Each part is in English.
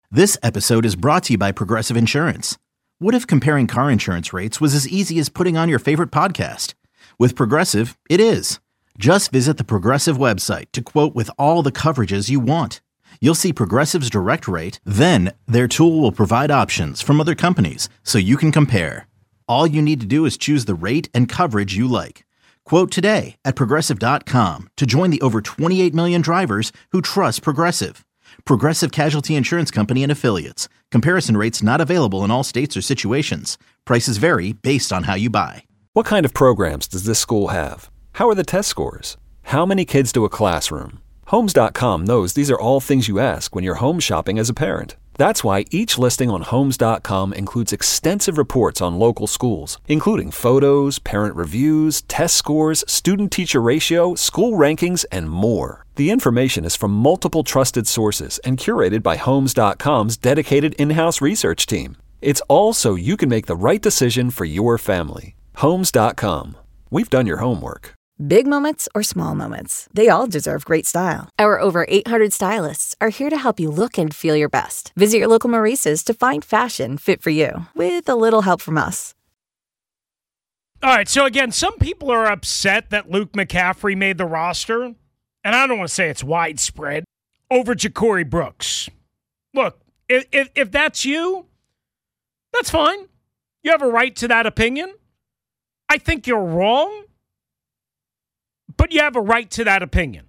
This episode is brought to you by Progressive Insurance. What if comparing car insurance rates was as easy as putting on your favorite podcast? With Progressive, it is. Just visit the Progressive website to quote with all the coverages you want. You'll see Progressive's direct rate, then their tool will provide options from other companies so you can compare. All you need to do is choose the rate and coverage you like. Quote today at Progressive.com to join the over 28 million drivers who trust Progressive. Progressive Casualty Insurance Company and Affiliates. Comparison rates not available in all states or situations. Prices vary based on how you buy. What kind of programs does this school have? How are the test scores? How many kids do a classroom? Homes.com knows these are all things you ask when you're home shopping as a parent. That's why each listing on Homes.com includes extensive reports on local schools, including photos, parent reviews, test scores, student-teacher ratio, school rankings, and more. The information is from multiple trusted sources and curated by Homes.com's dedicated in-house research team. It's all so you can make the right decision for your family. Homes.com. We've done your homework. Big moments or small moments, they all deserve great style. Our over 800 stylists are here to help you look and feel your best. Visit your local Maurice's to find fashion fit for you, with a little help from us. All right, so again, some people are upset that Luke McCaffrey made the roster, and I don't want to say it's widespread, over Ja'Corey Brooks. Look, if that's you, that's fine. You have a right to that opinion. I think you're wrong, but you have a right to that opinion.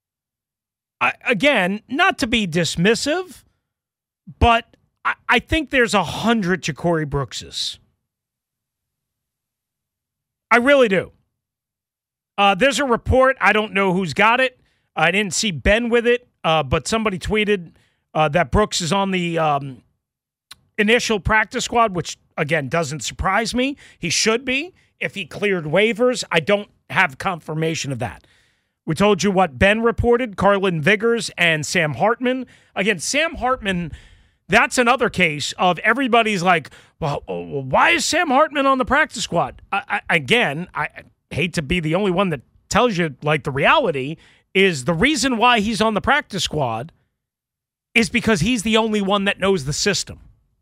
Again, not to be dismissive, but I think there's 100 Ja'Corey Brookses. I really do. There's a report. I don't know who's got it. I didn't see Ben with it, but somebody tweeted that Brooks is on the initial practice squad, which, again, doesn't surprise me. He should be if he cleared waivers. I don't have confirmation of that. We told you what Ben reported, Carlin Viggers and Sam Hartman. Again, Sam Hartman, that's another case of everybody's like, well, why is Sam Hartman on the practice squad? I hate to be the only one that tells you, like, the reality is the reason why he's on the practice squad is because he's the only one that knows the system.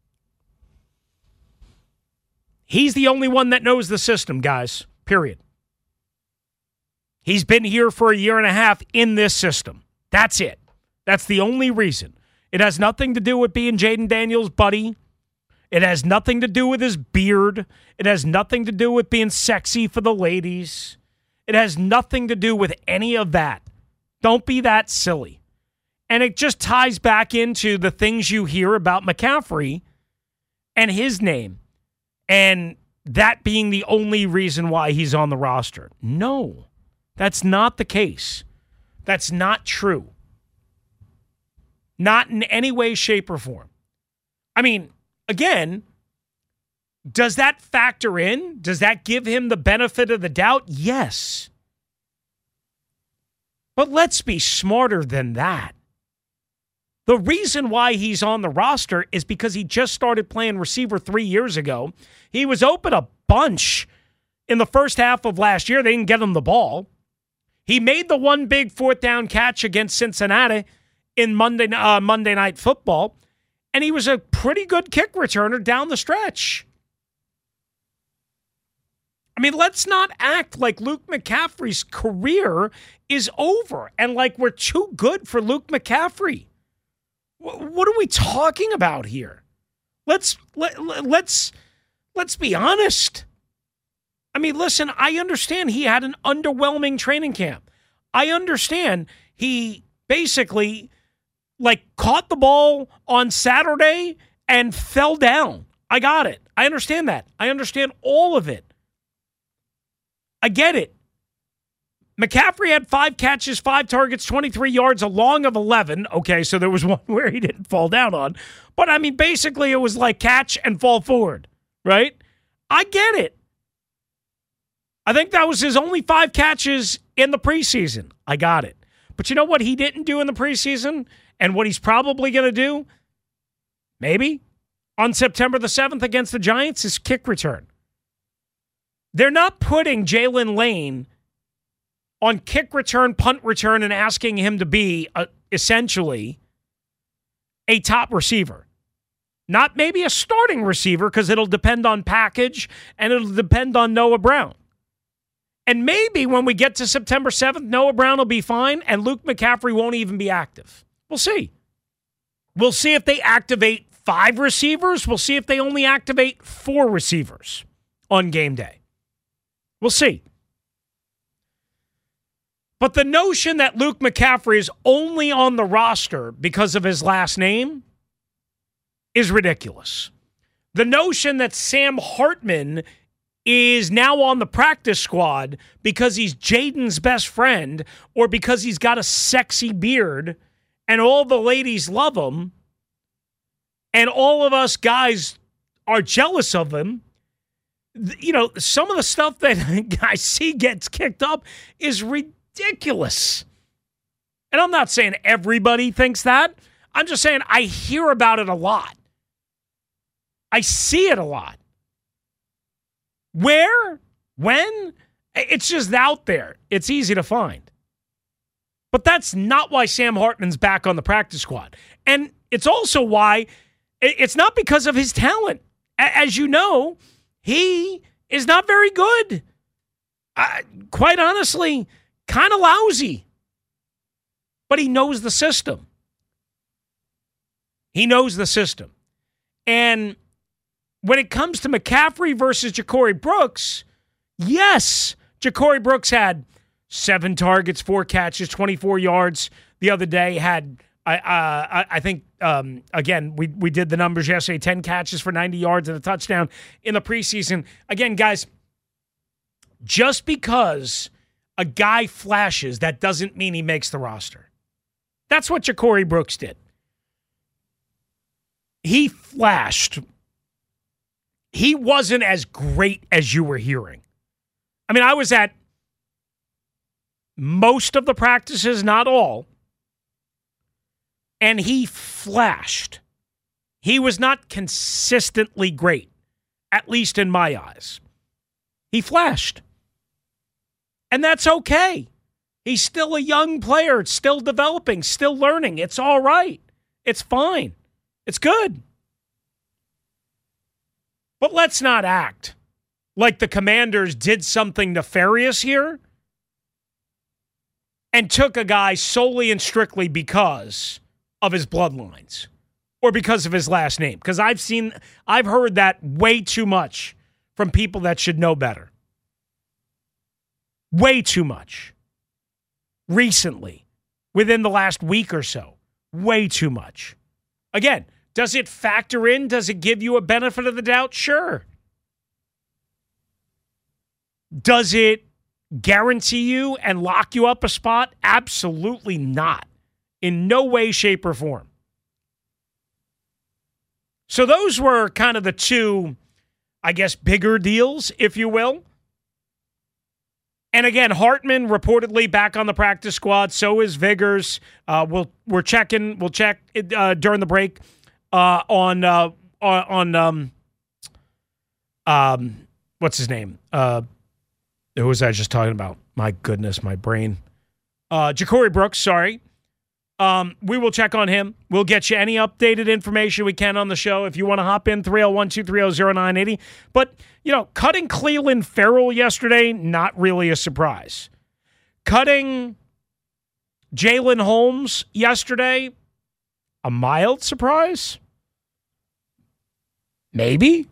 He's the only one that knows the system, guys, period. He's been here for a year and a half in this system. That's it. That's the only reason. It has nothing to do with being Jaden Daniels' buddy. It has nothing to do with his beard. It has nothing to do with being sexy for the ladies. It has nothing to do with any of that. Don't be that silly. And it just ties back into the things you hear about McCaffrey and his name, and that being the only reason why he's on the roster. No. That's not the case. That's not true. Not in any way, shape, or form. I mean, again, does that factor in? Does that give him the benefit of the doubt? Yes. But let's be smarter than that. The reason why he's on the roster is because he just started playing receiver 3 years ago. He was open a bunch in the first half of last year. They didn't get him the ball. He made the one big fourth down catch against Cincinnati in Monday Night Football, and he was a pretty good kick returner down the stretch. I mean, let's not act like Luke McCaffrey's career is over and like we're too good for Luke McCaffrey. What are we talking about here? Let's be honest. I mean, listen, I understand he had an underwhelming training camp. I understand he basically, caught the ball on Saturday and fell down. I got it. I understand that. I understand all of it. I get it. McCaffrey had 5 catches, 5 targets, 23 yards, a long of 11. Okay, so there was one where he didn't fall down on. But, I mean, basically it was like catch and fall forward, right? I get it. I think that was his only 5 catches in the preseason. I got it. But you know what he didn't do in the preseason and what he's probably going to do? Maybe on September the 7th against the Giants is kick return. They're not putting Jalen Lane on kick return, punt return, and asking him to be essentially a top receiver. Not maybe a starting receiver, because it'll depend on package and it'll depend on Noah Brown. And maybe when we get to September 7th, Noah Brown will be fine and Luke McCaffrey won't even be active. We'll see. We'll see if they activate 5 receivers. We'll see if they only activate 4 receivers on game day. We'll see. But the notion that Luke McCaffrey is only on the roster because of his last name is ridiculous. The notion that Sam Hartman is now on the practice squad because he's Jaden's best friend or because he's got a sexy beard and all the ladies love him and all of us guys are jealous of him. You know, some of the stuff that I see gets kicked up is ridiculous. And I'm not saying everybody thinks that. I'm just saying I hear about it a lot. I see it a lot. Where? When? It's just out there. It's easy to find. But that's not why Sam Hartman's back on the practice squad. And it's also why it's not because of his talent. As you know, he is not very good. Quite honestly, kind of lousy. But he knows the system. He knows the system. And when it comes to McCaffrey versus Ja'Cory Brooks, yes, Ja'Cory Brooks had 7 targets, 4 catches, 24 yards the other day. Had, I think, again, we did the numbers yesterday, 10 catches for 90 yards and a touchdown in the preseason. Again, guys, just because a guy flashes, that doesn't mean he makes the roster. That's what Ja'Cory Brooks did. He flashed. He wasn't as great as you were hearing. I mean, I was at most of the practices, not all, and he flashed. He was not consistently great, at least in my eyes. He flashed. And that's okay. He's still a young player, still developing, still learning. It's all right. It's fine. It's good. But let's not act like the Commanders did something nefarious here and took a guy solely and strictly because of his bloodlines or because of his last name. Because I've heard that way too much from people that should know better. Way too much. Recently, within the last week or so. Way too much. Again, does it factor in? Does it give you a benefit of the doubt? Sure. Does it guarantee you and lock you up a spot? Absolutely not. In no way, shape, or form. So those were kind of the 2, I guess, bigger deals, if you will. And again, Hartman reportedly back on the practice squad. So is Vigors. We'll check during the break on what's his name? Who was I just talking about? My goodness, my brain. Ja'Cory Brooks, sorry. We will check on him. We'll get you any updated information we can on the show. If you want to hop in, 301-230-0980. But, cutting Clelin Ferrell yesterday, not really a surprise. Cutting Jalen Holmes yesterday, a mild surprise? Maybe.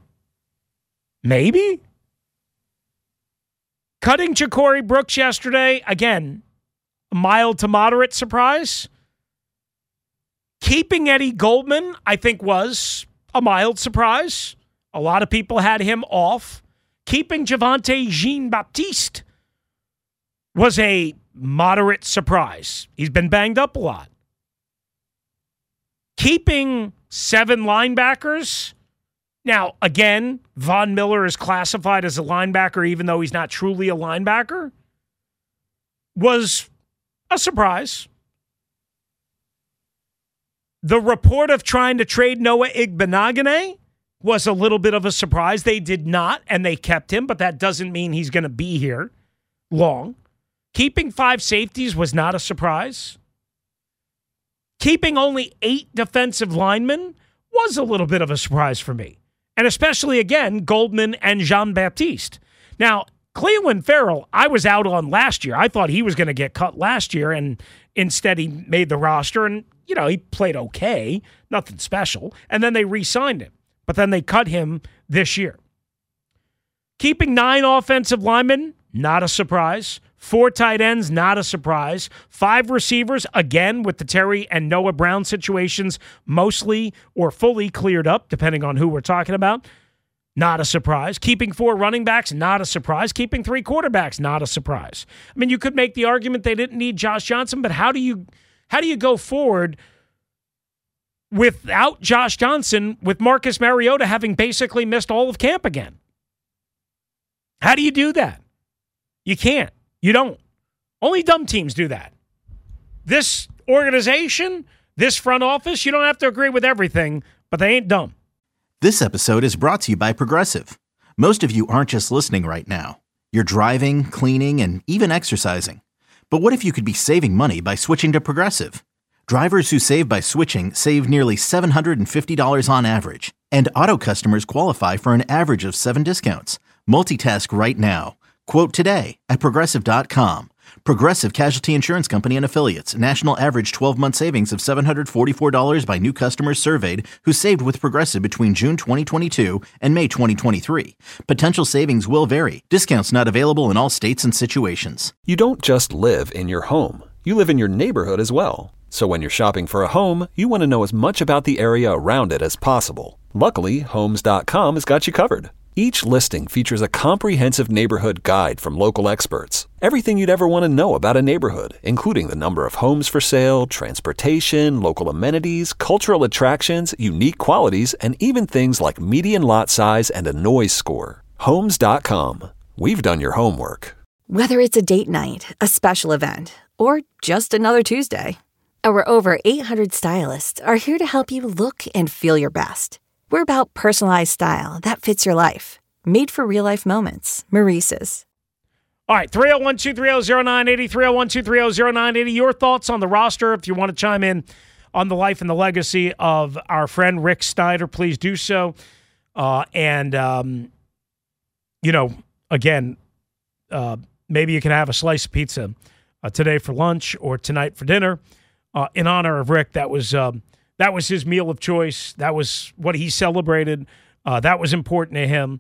Cutting Ja'Cory Brooks yesterday, again, a mild to moderate surprise. Keeping Eddie Goldman, I think, was a mild surprise. A lot of people had him off. Keeping Javonte Jean-Baptiste was a moderate surprise. He's been banged up a lot. Keeping 7 linebackers. Now, again, Von Miller is classified as a linebacker even though he's not truly a linebacker. Was a surprise. The report of trying to trade Noah Igbenogany was a little bit of a surprise. They did not, and they kept him, but that doesn't mean he's going to be here long. Keeping 5 safeties was not a surprise. Keeping only 8 defensive linemen was a little bit of a surprise for me. And especially, again, Goldman and Jean-Baptiste. Now, Clelin Ferrell, I was out on last year. I thought he was going to get cut last year, and instead he made the roster, and, he played okay, nothing special, and then they re-signed him. But then they cut him this year. Keeping 9 offensive linemen, not a surprise. 4 tight ends, not a surprise. 5 receivers, again, with the Terry and Noah Brown situations mostly or fully cleared up, depending on who we're talking about. Not a surprise. Keeping 4 running backs, not a surprise. Keeping 3 quarterbacks, not a surprise. I mean, you could make the argument they didn't need Josh Johnson, but how do you go forward without Josh Johnson, with Marcus Mariota having basically missed all of camp again? How do you do that? You can't. You don't. Only dumb teams do that. This organization, this front office, you don't have to agree with everything, but they ain't dumb. This episode is brought to you by Progressive. Most of you aren't just listening right now. You're driving, cleaning, and even exercising. But what if you could be saving money by switching to Progressive? Drivers who save by switching save nearly $750 on average, and auto customers qualify for an average of 7 discounts. Multitask right now. Quote today at Progressive.com. Progressive Casualty Insurance Company and Affiliates. National average 12-month savings of $744 by new customers surveyed who saved with Progressive between June 2022 and May 2023. Potential savings will vary. Discounts not available in all states and situations. You don't just live in your home. You live in your neighborhood as well. So when you're shopping for a home, you want to know as much about the area around it as possible. Luckily, Homes.com has got you covered. Each listing features a comprehensive neighborhood guide from local experts. Everything you'd ever want to know about a neighborhood, including the number of homes for sale, transportation, local amenities, cultural attractions, unique qualities, and even things like median lot size and a noise score. Homes.com. We've done your homework. Whether it's a date night, a special event, or just another Tuesday, our over 800 stylists are here to help you look and feel your best. We're about personalized style that fits your life. Made for real-life moments. Maurice's. All right, 301-230-0980, 301-230-0980. Your thoughts on the roster. If you want to chime in on the life and the legacy of our friend Rick Steiner, please do so. Again, maybe you can have a slice of pizza today for lunch or tonight for dinner in honor of Rick. That was his meal of choice. That was what he celebrated. That was important to him.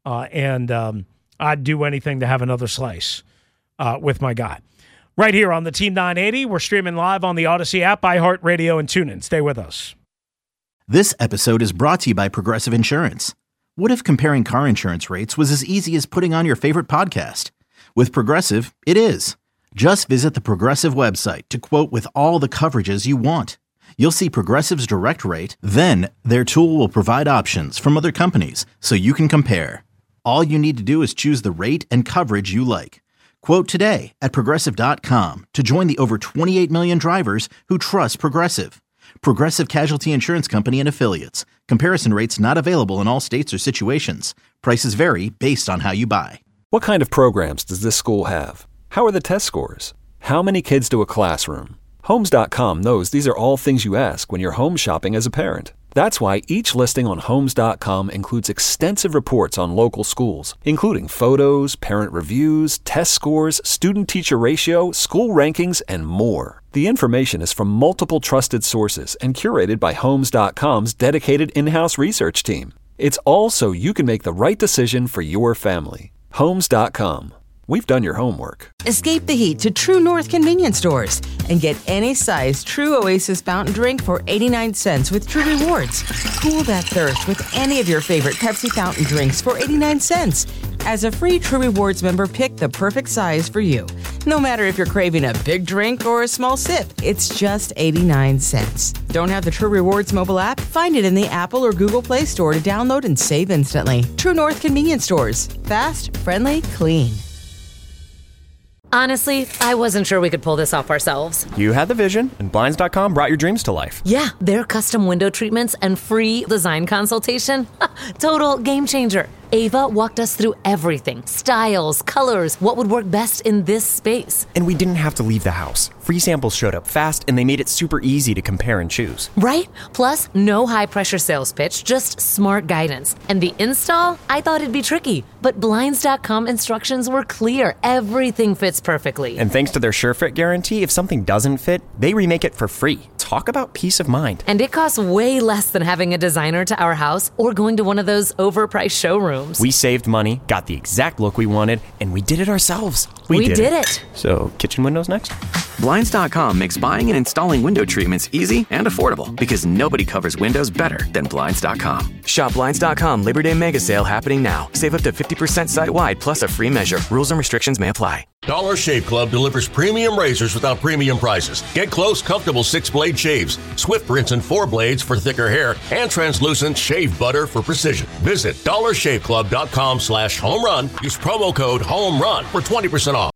I'd do anything to have another slice with my guy. Right here on the Team 980, we're streaming live on the Odyssey app, iHeartRadio, and TuneIn. Stay with us. This episode is brought to you by Progressive Insurance. What if comparing car insurance rates was as easy as putting on your favorite podcast? With Progressive, it is. Just visit the Progressive website to quote with all the coverages you want. You'll see Progressive's direct rate, then their tool will provide options from other companies so you can compare. All you need to do is choose the rate and coverage you like. Quote today at Progressive.com to join the over 28 million drivers who trust Progressive. Progressive Casualty Insurance Company and Affiliates. Comparison rates not available in all states or situations. Prices vary based on how you buy. What kind of programs does this school have? How are the test scores? How many kids do a classroom? Homes.com knows these are all things you ask when you're home shopping as a parent. That's why each listing on Homes.com includes extensive reports on local schools, including photos, parent reviews, test scores, student-teacher ratio, school rankings, and more. The information is from multiple trusted sources and curated by Homes.com's dedicated in-house research team. It's all so you can make the right decision for your family. Homes.com. We've done your homework. Escape the heat to True North convenience stores and get any size True Oasis fountain drink for 89 cents with True Rewards. Cool that thirst with any of your favorite Pepsi fountain drinks for 89 cents. As a free True Rewards member, pick the perfect size for you. No matter if you're craving a big drink or a small sip, it's just 89 cents. Don't have the True Rewards mobile app? Find it in the Apple or Google Play Store to download and save instantly. True North convenience stores. Fast, friendly, clean. Honestly, I wasn't sure we could pull this off ourselves. You had the vision, and Blinds.com brought your dreams to life. Yeah, their custom window treatments and free design consultation. Total game changer. Ava walked us through everything. Styles, colors, what would work best in this space. And we didn't have to leave the house. Free samples showed up fast, and they made it super easy to compare and choose. Right? Plus, no high-pressure sales pitch, just smart guidance. And the install? I thought it'd be tricky, but Blinds.com instructions were clear. Everything fits perfectly. And thanks to their SureFit guarantee, if something doesn't fit, they remake it for free. Talk about peace of mind. And it costs way less than having a designer to our house or going to one of those overpriced showrooms. We saved money, got the exact look we wanted, and we did it ourselves. We did it. So, kitchen windows next? Blinds.com makes buying and installing window treatments easy and affordable because nobody covers windows better than Blinds.com. Shop Blinds.com Labor Day Mega Sale happening now. Save up to 50% site-wide plus a free measure. Rules and restrictions may apply. Dollar Shave Club delivers premium razors without premium prices. Get close, comfortable 6-blade shaves, swift rinse and 4 blades for thicker hair, and translucent shave butter for precision. Visit dollarshaveclub.com/home run. Use promo code HOMERUN for 20% off.